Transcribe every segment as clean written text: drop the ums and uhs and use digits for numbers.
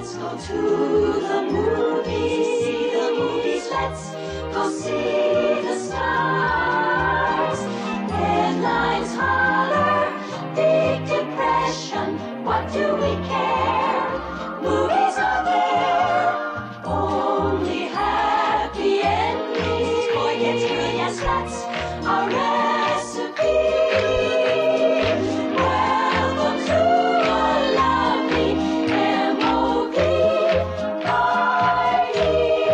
Let's go to the movies. See the movies. Let's go see the stars. Headlines holler, big depression. What do we care? Movies are there. Only happy endings. Boy gets good. Yes, that's our recipe. Welcome to a lovely M.O.P. party.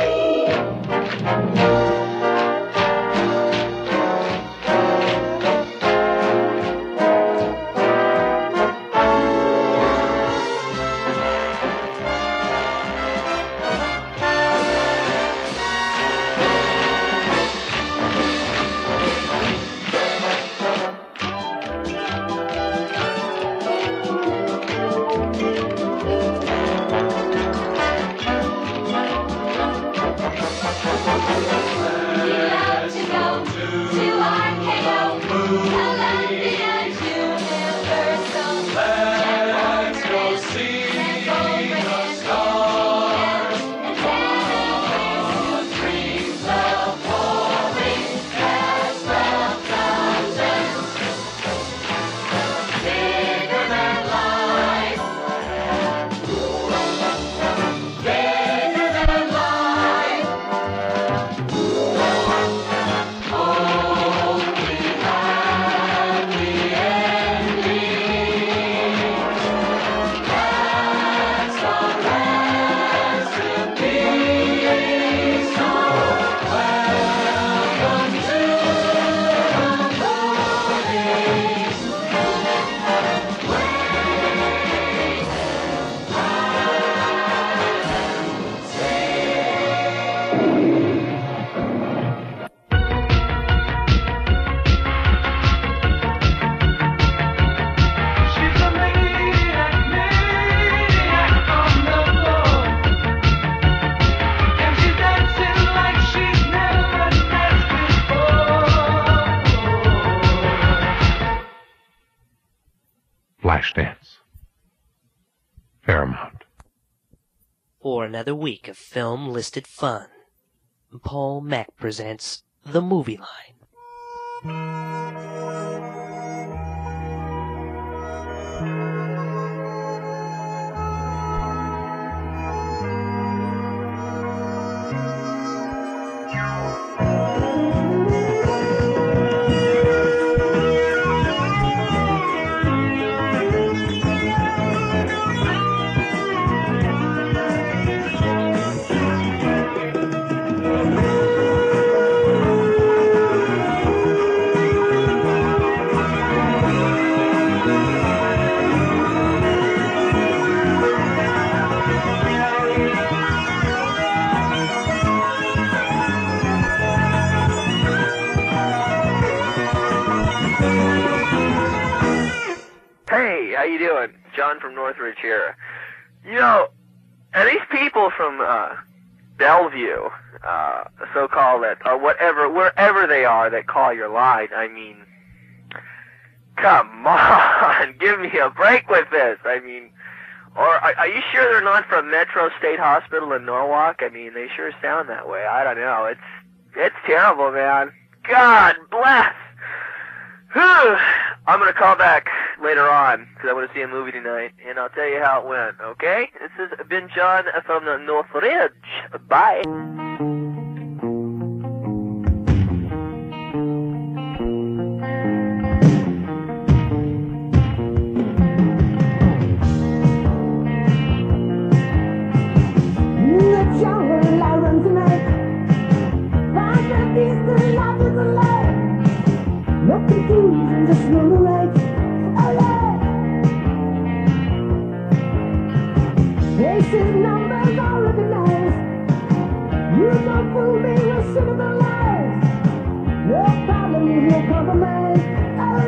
Flashdance. Paramount. For another week of film-listed fun, Paul Mack presents The Movie Line. Hey, how you doing? John from Northridge here. You know, are these people from Bellevue, so-called, or whatever, wherever they are that call your line, I mean, come on, give me a break with this. I mean, or are you sure they're not from Metro State Hospital in Norwalk? I mean, they sure sound that way. I don't know. It's terrible, man. God bless. Whew. I'm going to call back later on because I want to see a movie tonight, and I'll tell you how it went, okay? This has been John from the Northridge. Bye. Just run away. Faces, numbers, all recognized. You don't fool me with cynical lies. No problem, no compromise. Oh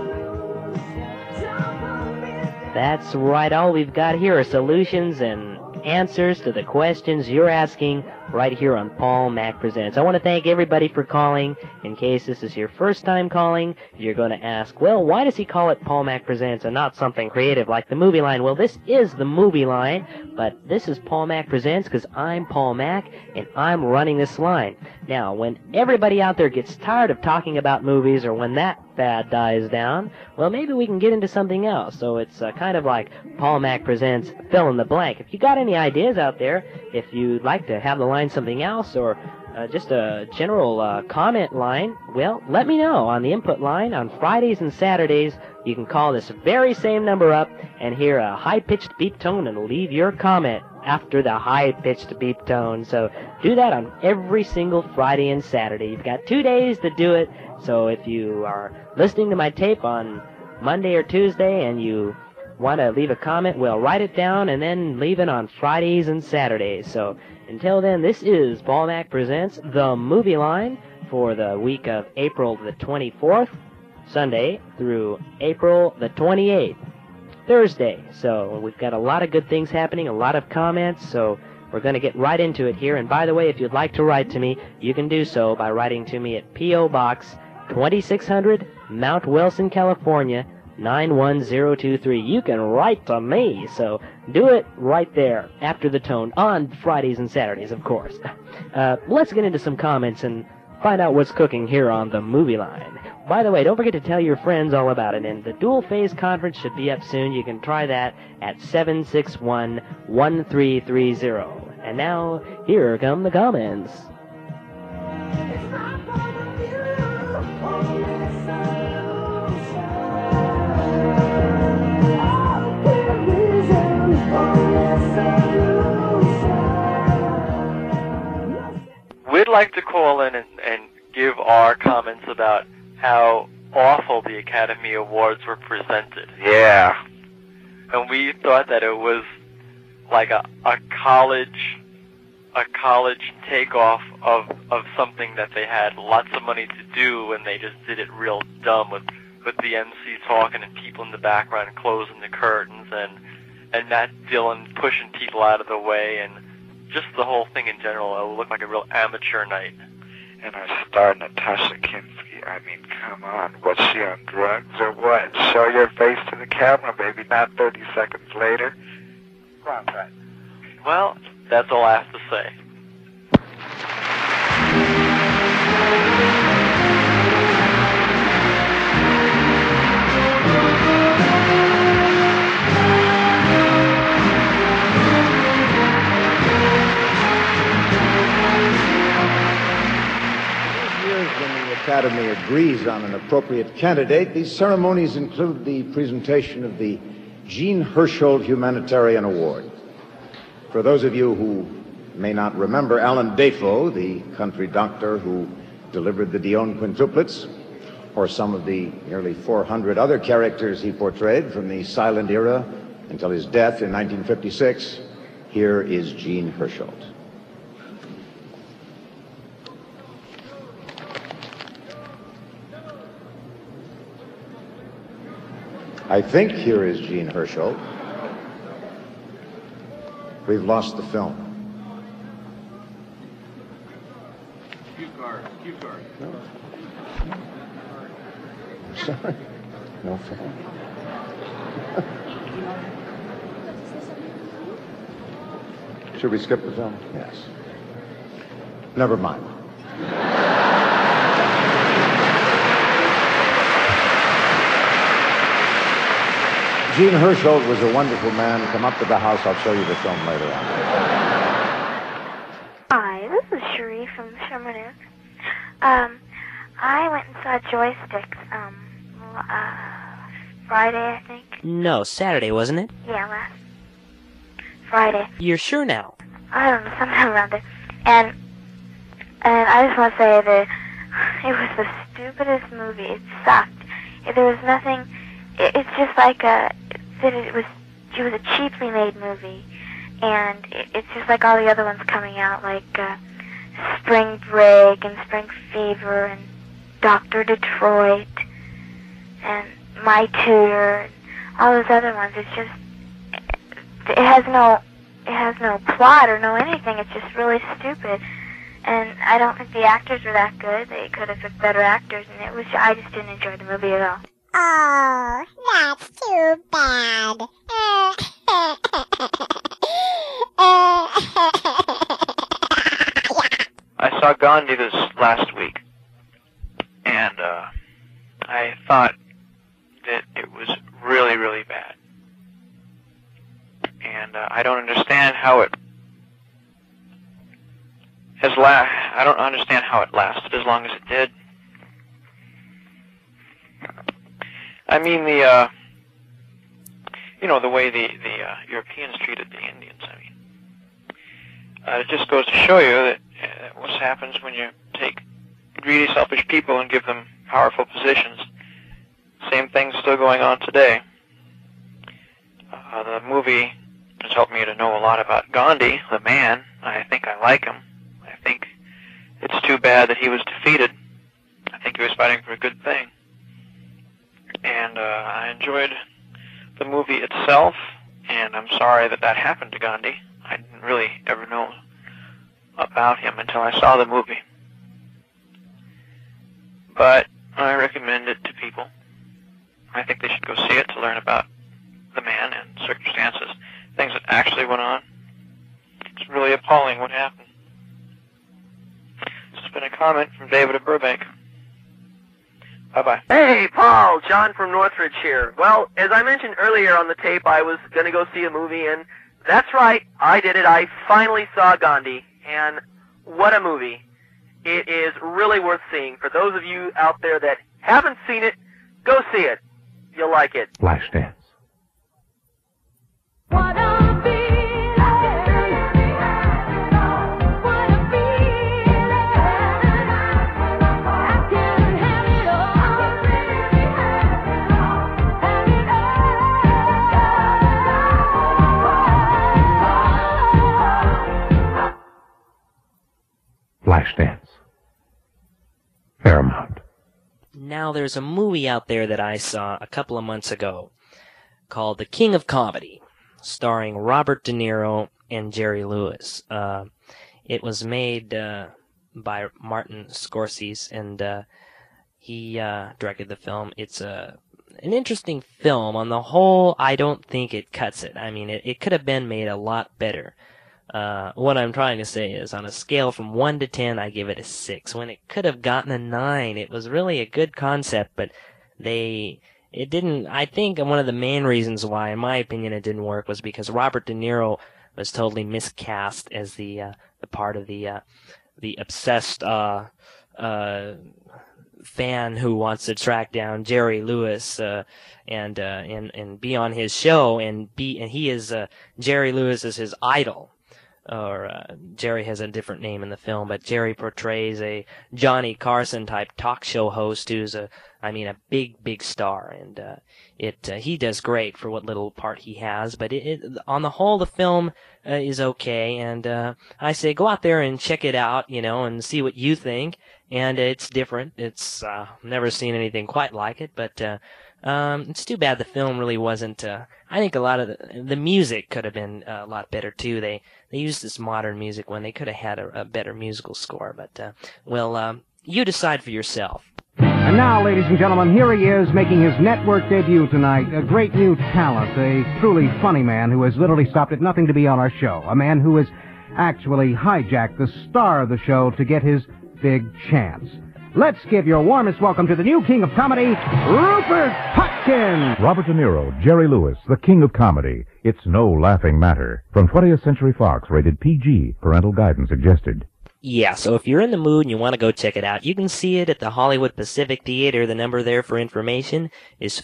yeah. That's right, all we've got here are solutions, and answers to the questions you're asking right here on Paul Mac Presents. I want to thank everybody for calling. In case this is your first time calling, you're going to ask, well, why does he call it Paul Mac Presents and not something creative like the Movie Line? Well, this is the Movie Line, but this is Paul Mac Presents because I'm Paul Mac and I'm running this line. Now, when everybody out there gets tired of talking about movies, or when that fad dies down, well, maybe we can get into something else. So it's kind of like Paul Mac Presents fill in the blank. If you got any ideas out there, if you'd like to have the line something else, or just a general comment line, well, let me know on the input line. On Fridays and Saturdays, you can call this very same number up and hear a high-pitched beep tone and leave your comment after the high-pitched beep tone. So do that on every single Friday and Saturday. You've got 2 days to do it. So if you are listening to my tape on Monday or Tuesday and you want to leave a comment, well, write it down and then leave it on Fridays and Saturdays. So until then, this is Paul Mac Presents The Movie Line for the week of April the 24th, Sunday, through April the 28th, Thursday. So we've got a lot of good things happening, a lot of comments, so we're going to get right into it here. And by the way, if you'd like to write to me, you can do so by writing to me at P.O. Box 2600, Mount Wilson, California, 91023. You can write to me, so do it right there after the tone on Fridays and Saturdays, of course. Let's get into some comments and find out what's cooking here on the Movie Line. By the way, don't forget to tell your friends all about it, and the Dual Phase Conference should be up soon. You can try that at 761-1330. And now, here come the comments. We'd like to call in and give our comments about how awful the Academy Awards were presented. Yeah. And we thought that it was like a college takeoff of something that they had lots of money to do, and they just did it real dumb with the MC talking and people in the background closing the curtains and Matt Dillon pushing people out of the way, and just the whole thing in general. It looked like a real amateur night. And our star, Natasha Kinski, I mean, come on. Was she on drugs or what? Show your face to the camera, baby, not 30 seconds later. Come on, Pat. Well, that's all I have to say. Academy agrees on an appropriate candidate. These ceremonies include the presentation of the Jean Hersholt Humanitarian Award. For those of you who may not remember Alan Defoe, the country doctor who delivered the Dion quintuplets, or some of the nearly 400 other characters he portrayed from the silent era until his death in 1956, here is Jean Hersholt. I think here is Jean Hersholt. We've lost the film. Cue card. No. Sorry. No film. Should we skip the film? Yes. Never mind. Jean Hersholt was a wonderful man. Come up to the house. I'll show you the film later on. Hi, this is Cherie from Sherman. I went and saw Joysticks Friday, I think. No, Saturday, wasn't it? Yeah, last Friday. You're sure now? I don't know, sometime around there. And I just want to say that it was the stupidest movie. It sucked. There was nothing. It's just like it was a cheaply made movie, and it's just like all the other ones coming out, like Spring Break and Spring Fever and Dr. Detroit and My Tutor and all those other ones. It's just, it has no it has no plot or no anything. It's just really stupid. And I don't think the actors were that good. They could have picked better actors, and I just didn't enjoy the movie at all. Oh, that's too bad. I saw Gandhi this last week, and I thought that it was really, really bad. And I don't understand how it I don't understand how it lasted as long as it did. I mean, the way the Europeans treated the Indians. I mean, it just goes to show you that what happens when you take greedy, selfish people and give them powerful positions. Same thing's still going on today. The movie has helped me to know a lot about Gandhi, the man. I think I like him. I think it's too bad that he was defeated. I think he was fighting for a good thing. And I enjoyed the movie itself, and I'm sorry that that happened to Gandhi. I didn't really ever know about him until I saw the movie. But I recommend it to people. I think they should go see it to learn about the man and circumstances, things that actually went on. It's really appalling what happened. This has been a comment from David of Burbank. Bye-bye. Hey, Paul, John from Northridge here. Well, as I mentioned earlier on the tape, I was going to go see a movie, and that's right, I did it. I finally saw Gandhi, and what a movie. It is really worth seeing. For those of you out there that haven't seen it, go see it. You'll like it. Flashdance. Flashdance. Paramount. Now, there's a movie out there that I saw a couple of months ago called The King of Comedy, starring Robert De Niro and Jerry Lewis. It was made by Martin Scorsese, and he directed the film. It's an interesting film. On the whole, I don't think it cuts it. I mean, it could have been made a lot better. What I'm trying to say is, on a scale from 1 to 10, I give it a 6. When it could have gotten a 9, it was really a good concept, but it didn't. I think one of the main reasons why, in my opinion, it didn't work was because Robert De Niro was totally miscast as the part of the obsessed fan who wants to track down Jerry Lewis and be on his show, and he is Jerry Lewis is his idol. Or Jerry has a different name in the film, but Jerry portrays a Johnny Carson type talk show host who's a big star, and he does great for what little part he has. But on the whole, the film is okay, and I say go out there and check it out, and see what you think. And it's different. It's never seen anything quite like it, but it's too bad the film really wasn't. I think a lot of the music could have been a lot better too. They used this modern music when they could have had a better musical score. But you decide for yourself. And now, ladies and gentlemen, here he is making his network debut tonight. A great new talent, a truly funny man who has literally stopped at nothing to be on our show. A man who has actually hijacked the star of the show to get his big chance. Let's give your warmest welcome to the new King of Comedy, Rupert Pupkin. Robert De Niro, Jerry Lewis, the King of Comedy. It's no laughing matter. From 20th Century Fox, rated PG. Parental guidance suggested. Yeah, so if you're in the mood and you want to go check it out, you can see it at the Hollywood Pacific Theater. The number there for information is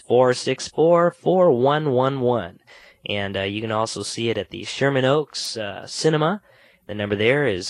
464-4111. And you can also see it at the Sherman Oaks Cinema. The number there is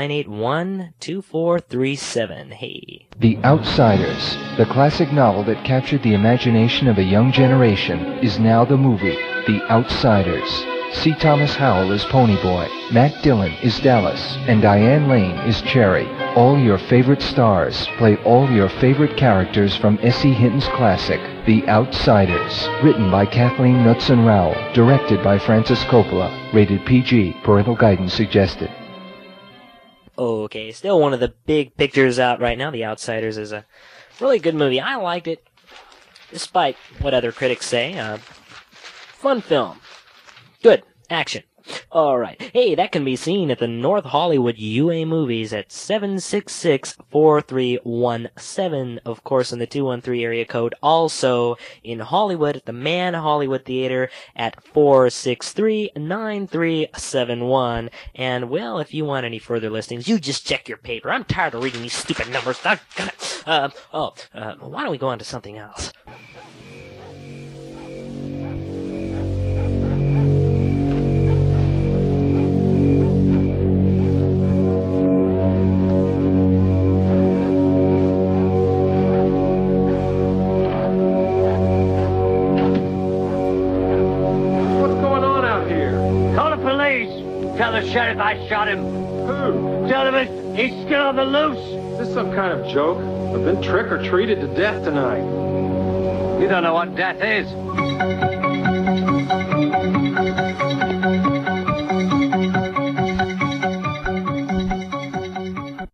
981-2437. Hey. The Outsiders, the classic novel that captured the imagination of a young generation, is now the movie, The Outsiders, C. Thomas Howell is Ponyboy, Matt Dillon is Dallas, and Diane Lane is Cherry. All your favorite stars play all your favorite characters from S.E. Hinton's classic, The Outsiders. Written by Kathleen Knudsen Rowell, directed by Francis Coppola. Rated PG, parental guidance suggested. Okay, still one of the big pictures out right now. The Outsiders is a really good movie. I liked it, despite what other critics say. Fun film. Good. Action. Alright. Hey, that can be seen at the North Hollywood UA Movies at 766-4317, of course, in the 213 area code. Also, in Hollywood at the Man Hollywood Theater at 463-9371. And, well, if you want any further listings, you just check your paper. I'm tired of reading these stupid numbers. Why don't we go on to something else? Tell the sheriff I shot him. Who? Tell him he's still on the loose. Is this some kind of joke? I've been trick-or-treated to death tonight. You don't know what death is.